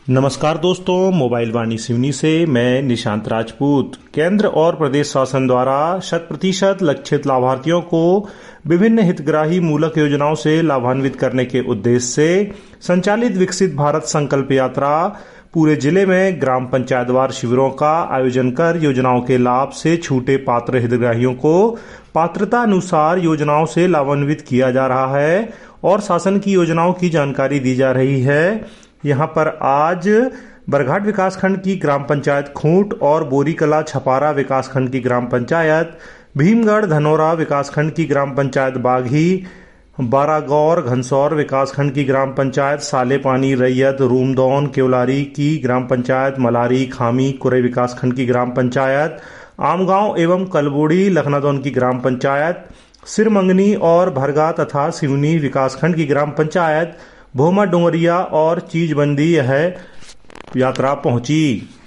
नमस्कार दोस्तों, मोबाइल वाणी सिवनी से मैं निशांत राजपूत। केंद्र और प्रदेश शासन द्वारा 100% लक्षित लाभार्थियों को विभिन्न हितग्राही मूलक योजनाओं से लाभान्वित करने के उद्देश्य से संचालित विकसित भारत संकल्प यात्रा पूरे जिले में ग्राम पंचायतवार शिविरों का आयोजन कर योजनाओं के लाभ से छूटे पात्र हितग्राहियों को पात्रता अनुसार योजनाओं से लाभान्वित किया जा रहा है और शासन की योजनाओं की जानकारी दी जा रही है। यहाँ पर आज बरघाट विकासखंड की ग्राम पंचायत खूंट और बोरीकला छपारा विकासखंड की ग्राम पंचायत, भीमगढ़ धनौरा विकासखंड की ग्राम पंचायत बाघी, बारागौर घनसौर विकासखंड की ग्राम पंचायत सालेपानी रैयत रूमदौन केवलारी की ग्राम पंचायत, मलारी खामी कुरे विकासखंड की ग्राम पंचायत, आमगांव एवं कलबोड़ी लखनादौन की ग्राम पंचायत, सिरमंगनी और भरगा तथा सिवनी विकासखंड की ग्राम पंचायत, भोमा डोंगरिया और चीजबंदी यह यात्रा पहुंची।